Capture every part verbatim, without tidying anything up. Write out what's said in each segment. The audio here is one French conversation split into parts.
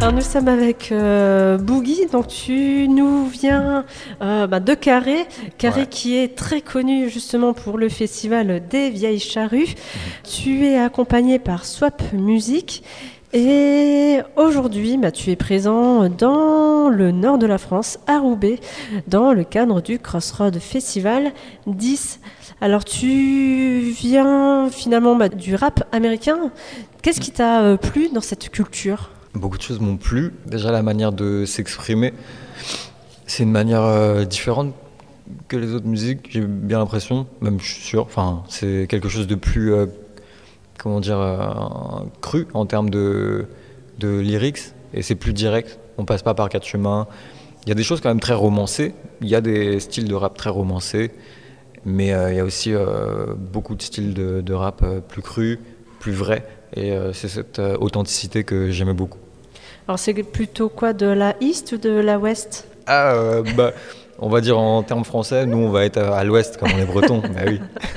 Alors nous sommes avec euh, Boogie, donc tu nous viens euh, bah, de Carré, Carré ouais. qui est très connu justement pour le festival des Vieilles Charrues. Mmh. Tu es accompagné par Swap Music et aujourd'hui bah, tu es présent dans le nord de la France, à Roubaix, dans le cadre du Crossroad Festival dix. Alors tu viens finalement bah, du rap américain. Qu'est-ce qui t'a euh, plu dans cette culture ? Beaucoup de choses m'ont plu. Déjà, la manière de s'exprimer, c'est une manière euh, différente que les autres musiques, j'ai bien l'impression, même je suis sûr. Enfin, c'est quelque chose de plus, euh, comment dire, euh, cru en termes de, de lyrics, et c'est plus direct. On passe pas par quatre chemins. Il y a des choses quand même très romancées. Il y a des styles de rap très romancés, mais euh, il y a aussi euh, beaucoup de styles de, de rap euh, plus crus, plus vrais. Et euh, c'est cette euh, authenticité que j'aimais beaucoup. Alors c'est plutôt quoi, de la East ou de la West ? Ah, euh, bah, on va dire en termes français, nous on va être à l'Ouest comme on est breton. Bah oui.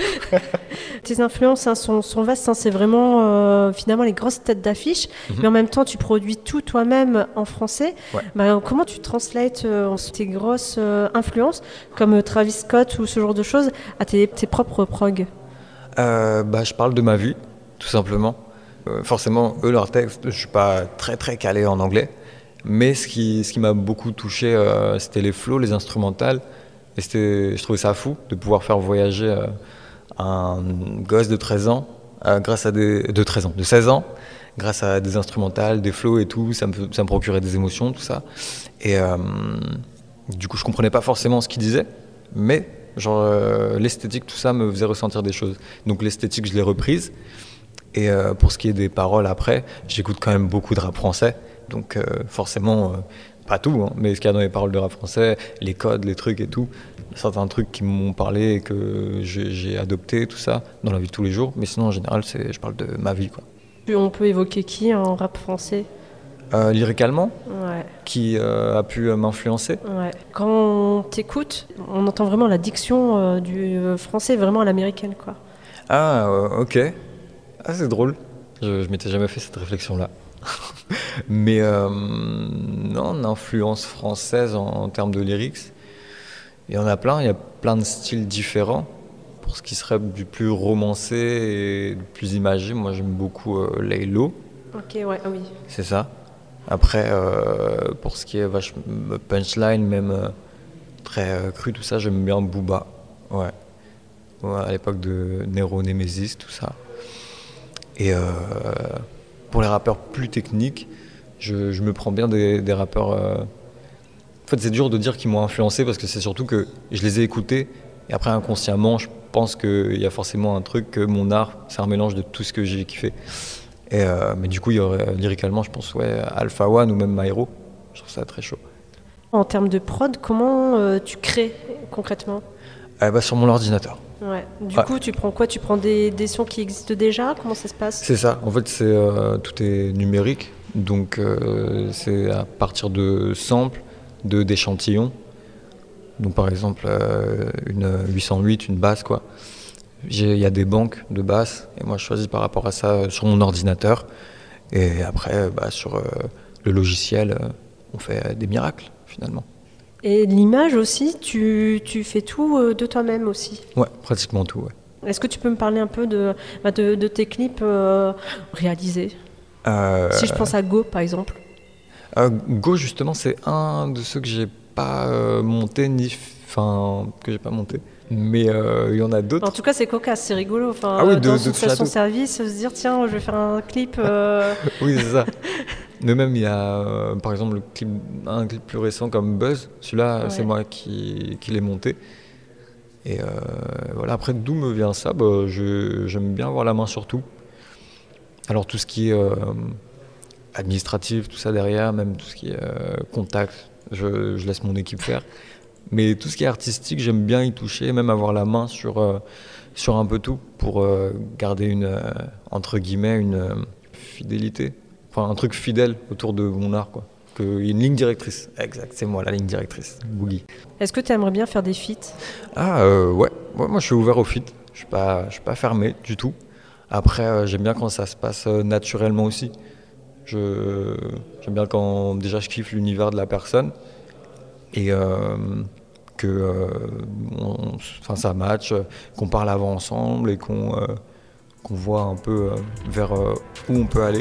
Tes influences hein, sont, sont vastes, hein, c'est vraiment euh, finalement les grosses têtes d'affiche, mm-hmm. mais en même temps tu produis tout toi-même en français. Ouais. Bah, comment tu translates euh, tes grosses euh, influences comme Travis Scott ou ce genre de choses à tes, tes propres prog ? euh, bah, Je parle de ma vie, tout simplement. Euh, forcément, eux, leurs textes, je ne suis pas très très calé en anglais, mais ce qui, ce qui m'a beaucoup touché, euh, c'était les flows, les instrumentales, et c'était, je trouvais ça fou de pouvoir faire voyager euh, un gosse de treize ans, euh, grâce à des, de treize ans, de seize ans, grâce à des instrumentales, des flows et tout, ça me, ça me procurait des émotions, tout ça. Et euh, du coup, je ne comprenais pas forcément ce qu'ils disaient, mais genre, euh, l'esthétique, tout ça me faisait ressentir des choses. Donc l'esthétique, je l'ai reprise. Et euh, pour ce qui est des paroles après, j'écoute quand même beaucoup de rap français, donc euh, forcément, euh, pas tout, hein, mais ce qu'il y a dans les paroles de rap français, les codes, les trucs et tout, certains trucs qui m'ont parlé et que j'ai, j'ai adopté, tout ça, dans la vie de tous les jours, mais sinon en général, c'est, je parle de ma vie, quoi. On peut évoquer qui en rap français ? euh, Lyricalement, ouais. qui euh, a pu euh, m'influencer. Ouais. Quand on t'écoute, on entend vraiment la diction euh, du français vraiment à l'américaine, quoi. Ah, euh, ok. Ah, c'est drôle. Je, je m'étais jamais fait cette réflexion-là. Mais euh, non, l'influence française en, en termes de lyrics, il y en a plein. Il y a plein de styles différents. Pour ce qui serait du plus romancé et du plus imagé, moi j'aime beaucoup euh, Laylo. Ok, ouais, oui. C'est ça. Après, euh, pour ce qui est vache, punchline, même euh, très euh, cru, tout ça, j'aime bien Booba. Ouais. Ouais, à l'époque de Nero, Nemesis, tout ça. Et euh, pour les rappeurs plus techniques, je, je me prends bien des, des rappeurs... Euh... En fait, c'est dur de dire qu'ils m'ont influencé parce que c'est surtout que je les ai écoutés et après, inconsciemment, je pense qu'il y a forcément un truc que mon art, c'est un mélange de tout ce que j'ai kiffé. Et euh, mais du coup, il y aurait, lyricalement, je pense, ouais, Alpha One ou même Myro. Je trouve ça très chaud. En termes de prod, comment euh, tu crées concrètement ? euh, bah, Sur mon ordinateur. Ouais. Du ouais. coup, tu prends quoi ? Tu prends des, des sons qui existent déjà ? Comment ça se passe ? C'est ça. En fait, c'est, euh, tout est numérique. Donc, euh, c'est à partir de samples, de, d'échantillons. Donc, par exemple, euh, une huit cent huit, une basse, quoi. Il y a des banques de basses. Et moi, je choisis par rapport à ça euh, sur mon ordinateur. Et après, bah, sur euh, le logiciel, euh, on fait des miracles, finalement. Et l'image aussi, tu, tu fais tout euh, de toi-même aussi ? Ouais, pratiquement tout, ouais. Est-ce que tu peux me parler un peu de, bah de, de tes clips euh, réalisés ? euh, Si je pense à Go, par exemple. Euh, Go, justement, c'est un de ceux que j'ai pas euh, monté, ni... Enfin, que j'ai pas monté. Mais il euh, y en a d'autres. En tout cas, c'est cocasse, c'est rigolo. Enfin, ah oui, de, dans de une station-service, se dire, tiens, je vais faire un clip... Euh... oui, c'est ça. Mais même, il y a, euh, par exemple, le clip, un clip plus récent comme Buzz. Celui-là, ouais. C'est moi qui, qui l'ai monté. Et euh, voilà, après, d'où me vient ça bah, je, j'aime bien avoir la main sur tout. Alors, tout ce qui est euh, administratif, tout ça derrière, même tout ce qui est euh, contact, je, je laisse mon équipe faire. Mais tout ce qui est artistique, j'aime bien y toucher, même avoir la main sur, euh, sur un peu tout pour euh, garder une, euh, entre guillemets, une euh, fidélité. Enfin, un truc fidèle autour de mon art, quoi. Que, une ligne directrice. Exact, c'est moi la ligne directrice, Boogie. Est-ce que tu aimerais bien faire des feats ? Ah, euh, ouais. ouais. Moi, je suis ouvert aux feats. Je suis pas, je suis pas fermé du tout. Après, euh, j'aime bien quand ça se passe euh, naturellement aussi. Je, j'aime bien quand déjà je kiffe l'univers de la personne et euh, que euh, on, enfin, ça match, qu'on parle avant ensemble et qu'on, euh, qu'on voit un peu euh, vers euh, où on peut aller.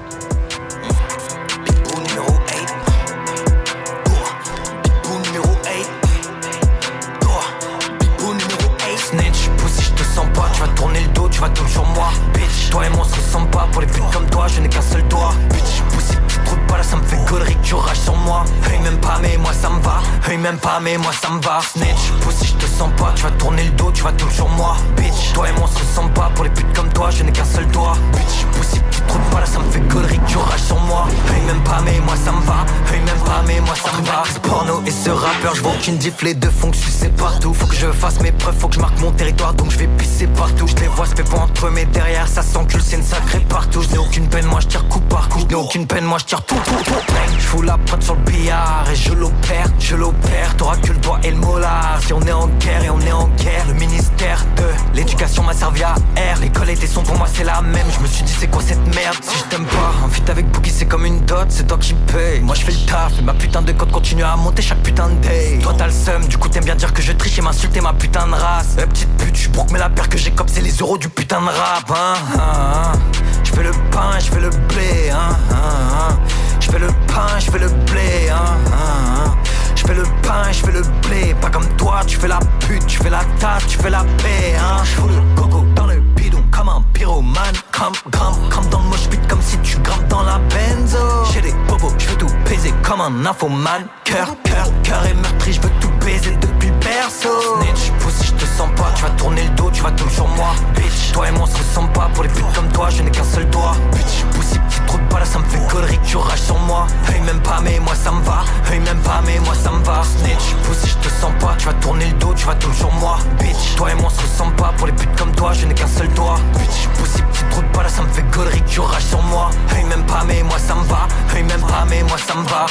Tourner le dos, tu vas tomber sur moi, bitch. Toi et moi on se ressemble pas, pour les putes comme toi, je n'ai qu'un seul doigt. Bitch, poussé, tu te trouves pas là, ça me fait gaulerie que tu rages sur moi. Hey, même pas, mais moi ça me va. Hey, même pas, mais moi ça me va. Snitch, poussé, je te sens pas, tu vas tourner le dos, tu vas tomber sur moi, bitch. Toi et moi on se ressemble pas, pour les putes comme toi, je n'ai qu'un seul doigt. Bitch, poussé, tu te trouves pas là, ça me fait gaulerie que tu rages sur moi. Hey, même pas, mais moi ça me va. Hey, même pas, mais moi ça me va. Ce porno et ce rappeur, je vois aucune diff, les deux font que sucer partout. Faut que je fasse mes preuves, faut que je marque mon territoire, donc je vais pisser partout. Je les vois se pépo entre mes derrière, ça s'encule, c'est une sacrée partout. Je n'ai aucune peine, moi je tire coup par coup. Je n'ai aucune peine, moi je tire tout, tout, tout. Je fous la prod sur le billard et je l'opère, je l'opère. T'auras que le doigt et le molar. Si on est en guerre et on est en guerre, le ministère de l'éducation m'a servi à R. L'école et tes sons pour moi c'est la même. Je me suis dit c'est quoi cette merde. Si je t'aime pas, un feat avec Boogie c'est comme une dot, c'est toi qui paye. Moi je fais le taf et ma putain de code continue à monter chaque putain de day. Toi t'as le seum, du coup t'aimes bien dire que je triche et m'insulter ma putain de race. Eh, petite pute, je broque mais la paire que j'ai cop c'est les euros du putain de rap, hein, hein, hein. Je fais le pain, je fais le blé, hein, hein, hein. Je fais le pain, je fais le blé, hein, hein, hein. Je fais le pain, je fais le blé. Pas comme toi, tu fais la pute, tu fais la tasse, tu fais la paix, hein. Je fous le coco dans le bidon comme un pyromane. Grimpe, grimpe, grimpe dans le mosh pit comme si tu grimpes dans la benzo. J'ai des bobos, je veux tout baiser comme un infomane. Cœur, cœur, cœur et meurtri, je veux tout baiser depuis le berceau. Snitch, pousse, je te sens pas, tu vas tourner le dos, tu vas tomber sur moi, bitch. Toi et moi on se ressemble pas, pour les putes comme toi, je n'ai qu'un seul doigt. Bitch, pousse, tu trop de pas là, ça me fait gaulerie que tu rages sur moi. Hey, même pas, mais moi ça me va. Hey, même pas, mais moi ça me va. Snitch, pousse, je te sens pas, tu vas tourner le dos, tu vas tomber sur moi, bitch. Toi et moi on se ressemble pas, pour les putes comme toi, je n'ai qu'un seul doigt. Bitch, pousse, tu trop de pas là, ça me fait gaulerie que tu rages sur moi. Hey, même pas, mais moi ça me va. Hey, même pas, mais moi ça me va.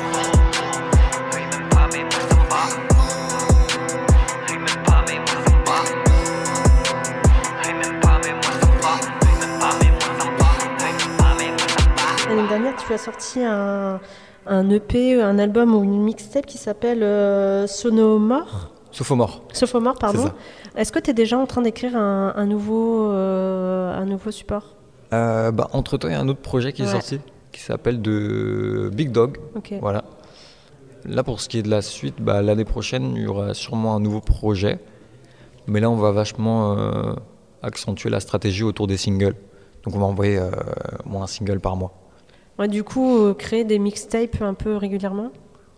Hey, même pas, mais moi ça me va. Hey, même pas, mais moi ça me va. Hey, même pas, mais moi ça me va. Hey, même pas, mais moi ça me va. Hey, même pas, mais moi ça me va. L'année dernière, tu as sorti un, un E P, un album ou une mixtape qui s'appelle euh, Sonomore. Sophomore. Sophomore, pardon. C'est ça. Est-ce que tu es déjà en train d'écrire un, un, nouveau, euh, un nouveau support? Euh, bah, entre-temps, il y a un autre projet qui est Ouais. sorti, qui s'appelle de Big Dog. Ok. Voilà. Là, pour ce qui est de la suite, bah, l'année prochaine, il y aura sûrement un nouveau projet. Mais là, on va vachement euh, accentuer la stratégie autour des singles. Donc, on va envoyer euh, au moins un single par mois. Ouais, du coup, euh, créer des mixtapes un peu régulièrement?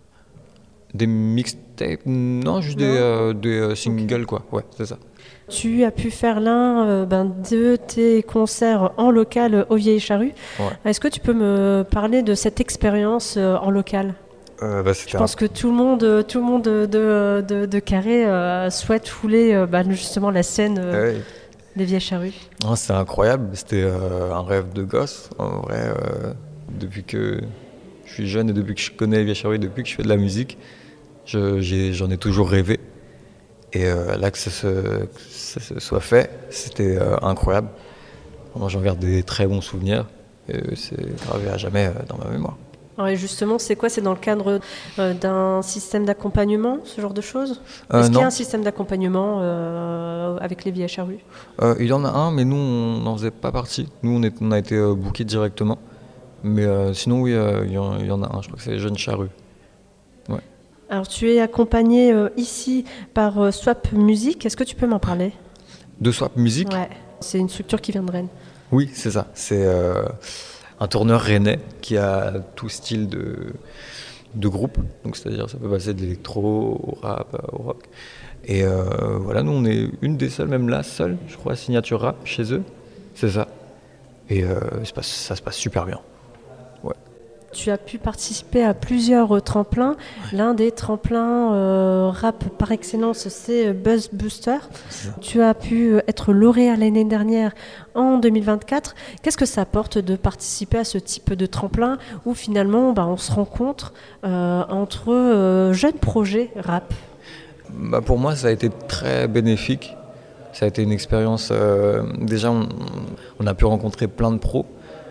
Des mixtapes? Non, juste Non. des, euh, des euh, singles, quoi. Ouais, c'est ça. Tu as pu faire l'un euh, ben, de tes concerts en local euh, au Vieilles Charrues. Ouais. Est-ce que tu peux me parler de cette expérience euh, en local? Euh, bah, Je pense que tout le monde, euh, tout le monde de, de, de, de Carré euh, souhaite fouler euh, ben, justement la scène euh, Ouais. des Vieilles Charrues. Oh, c'était incroyable, c'était euh, un rêve de gosse. En vrai, euh, depuis que je suis jeune et depuis que je connais les Vieilles Charrues, depuis que je fais de la musique, je, j'ai, j'en ai toujours rêvé. Et euh, là, que ça se, que ça se soit fait, c'était euh, incroyable. Moi, j'en garde des très bons souvenirs et c'est gravé à jamais euh, dans ma mémoire. Alors, et justement, c'est quoi? C'est dans le cadre euh, d'un système d'accompagnement, ce genre de choses? Euh, Est-ce qu'il y a non. un système d'accompagnement euh, avec les Vieilles Charrues? Euh, il y en a un, mais nous, on n'en faisait pas partie. Nous, on, est, on a été euh, bookés directement. Mais euh, sinon, oui, euh, il y, en, il y en a un. Je crois que c'est les Jeunes Charrues. Ouais. Alors, tu es accompagné euh, ici par euh, Swap Music. Est-ce que tu peux m'en parler? De Swap Music. Ouais, c'est une structure qui vient de Rennes. Oui, c'est ça. C'est euh, un tourneur rennais qui a tout style de, de groupe. Donc, c'est-à-dire, ça peut passer de l'électro au rap, au rock. Et euh, voilà, nous, on est une des seules, même là, seule, je crois, signature rap chez eux. C'est ça. Et euh, ça, se passe, ça se passe super bien. Ouais. Tu as pu participer à plusieurs euh, tremplins. L'un des tremplins euh, rap par excellence, c'est euh, Buzz Booster. Tu as pu euh, être lauréat l'année dernière en deux mille vingt-quatre. Qu'est-ce que ça apporte de participer à ce type de tremplin où finalement bah, on se rencontre euh, entre euh, jeunes projets rap? Bah, pour moi, ça a été très bénéfique. Ça a été une expérience. Euh, déjà, on, on a pu rencontrer plein de pros.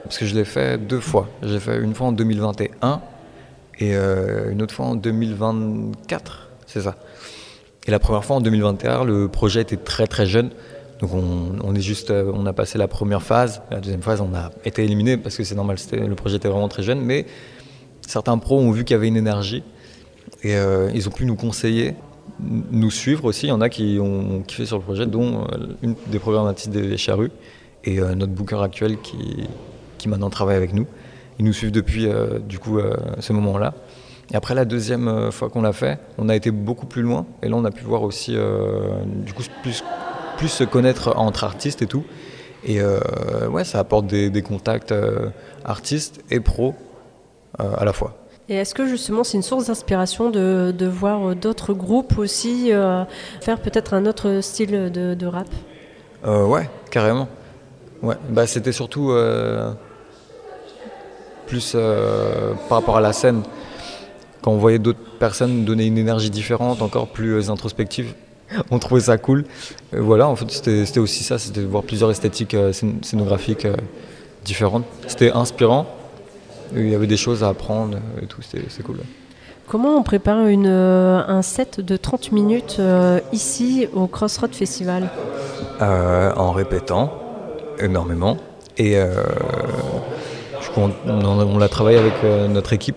parce que je l'ai fait deux fois. J'ai fait une fois en deux mille vingt et un et euh, une autre fois en deux mille vingt-quatre, c'est ça. Et la première fois en deux mille vingt et un, le projet était très très jeune. Donc on, on, est juste, on a passé la première phase. La deuxième phase, on a été éliminé parce que c'est normal, c'était, le projet était vraiment très jeune. Mais certains pros ont vu qu'il y avait une énergie et euh, ils ont pu nous conseiller, nous suivre aussi. Il y en a qui ont kiffé sur le projet, dont euh, une des programmatrices des Charrues et euh, notre booker actuel qui, qui maintenant travaille avec nous. Ils nous suivent depuis euh, du coup, euh, ce moment-là. Et après la deuxième euh, fois qu'on l'a fait, on a été beaucoup plus loin. Et là, on a pu voir aussi euh, du coup, plus, plus se connaître entre artistes et tout. Et euh, ouais, ça apporte des, des contacts euh, artistes et pros euh, à la fois. Et est-ce que justement c'est une source d'inspiration de, de voir d'autres groupes aussi euh, faire peut-être un autre style de, de rap ? euh, Ouais, carrément. Ouais. Bah, c'était surtout euh, plus euh, par rapport à la scène. Quand on voyait d'autres personnes donner une énergie différente, encore plus introspective, on trouvait ça cool. Et voilà, en fait, c'était, c'était aussi ça, c'était de voir plusieurs esthétiques euh, scénographiques euh, différentes. C'était inspirant. Il y avait des choses à apprendre et tout, c'était, c'était cool. Comment on prépare une, euh, un set de trente minutes euh, ici au Crossroad Festival ? euh, En répétant énormément. Et euh, je crois on, on, on l'a travaillé avec euh, notre équipe.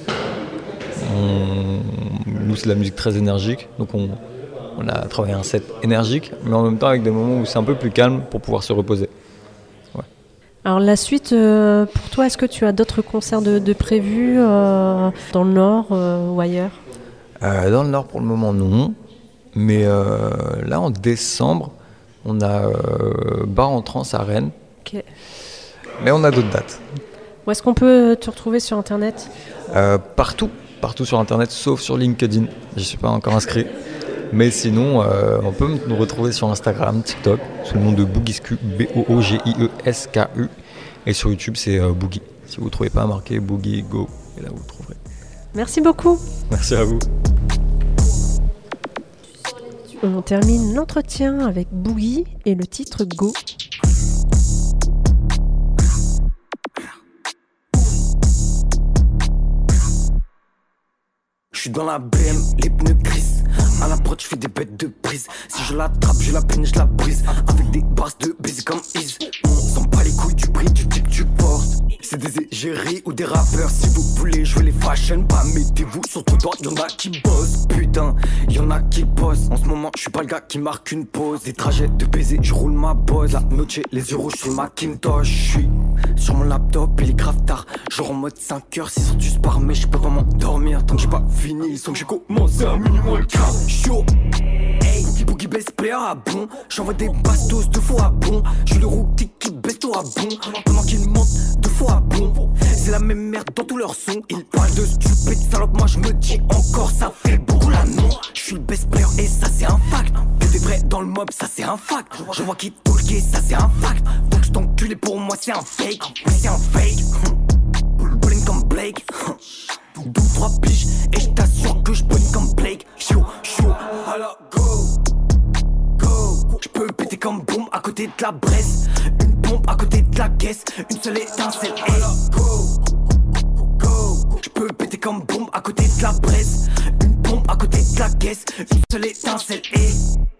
On, nous, c'est de la musique très énergique, donc on, on a travaillé un set énergique, mais en même temps avec des moments où c'est un peu plus calme pour pouvoir se reposer. Ouais. Alors la suite, euh, pour toi, est-ce que tu as d'autres concerts de, de prévus euh, dans le Nord euh, ou ailleurs ? euh, Dans le Nord, pour le moment, non. Mais euh, là, en décembre, on a euh, Bar en Trance à Rennes. Okay. Mais on a d'autres dates. Où est-ce qu'on peut te retrouver sur Internet ? euh, Partout. Partout sur Internet, sauf sur LinkedIn. Je ne suis pas encore inscrit. Mais sinon, euh, on peut nous retrouver sur Instagram, TikTok, sous le nom de Boogiescu, B O O G I E S K U. Et sur YouTube, c'est euh, Boogie. Si vous ne trouvez pas, marqué Boogie Go. Et là, vous le trouverez. Merci beaucoup. Merci à vous. On termine l'entretien avec Boogie et le titre Go. Je suis dans la B M, les pneus gris. À la prod, je fais des bêtes de prise. Si je l'attrape, je la peine, je la brise. Avec des basses de baiser comme Is. On s'en bat les couilles du prix du type tu portes. C'est des égéries ou des rappeurs. Si vous voulez jouer les fashion, pas mettez-vous sur tout droit. Y'en a qui bossent, putain, y'en a qui bossent. En ce moment, je suis pas le gars qui marque une pause. Des trajets de baiser, je roule ma bosse. La noche, les yeux rouges sur le Macintosh. Je suis sur mon laptop, il est grave tard. Genre en mode cinq heures, six heures du spar, mais je peux pas m'endormir tant que j'ai pas fini. Ils sont que j'ai commencé à minuit moins le quart. Chaud. Hey, Boogie Boogie best player à bon. J'envoie des bastos deux fois à bon. Je suis le rookie qui baisse tout à bon. Pendant qu'ils montent deux fois à bon. C'est la même merde dans tous leurs sons. Ils parlent de stupide salope. Moi je me dis encore ça fait beaucoup la non. Je suis le best player et ça c'est un fact. Que des vrais dans le mob ça c'est un fact. Je vois qui talker ça c'est un fact. Donc je t'encule et pour moi c'est un fake. Oui c'est un fake. Bowling comme Blake. Deux ou trois piges et je t'assure que je bowling comme Blake. Chaud, chaud, alors go, go. Je peux péter comme bombe à côté de la Bresse. Une bombe à côté de la caisse. Une seule étincelle et go, go. Je peux péter comme bombe à côté de la Bresse. Une bombe à côté de la caisse. Une seule étincelle et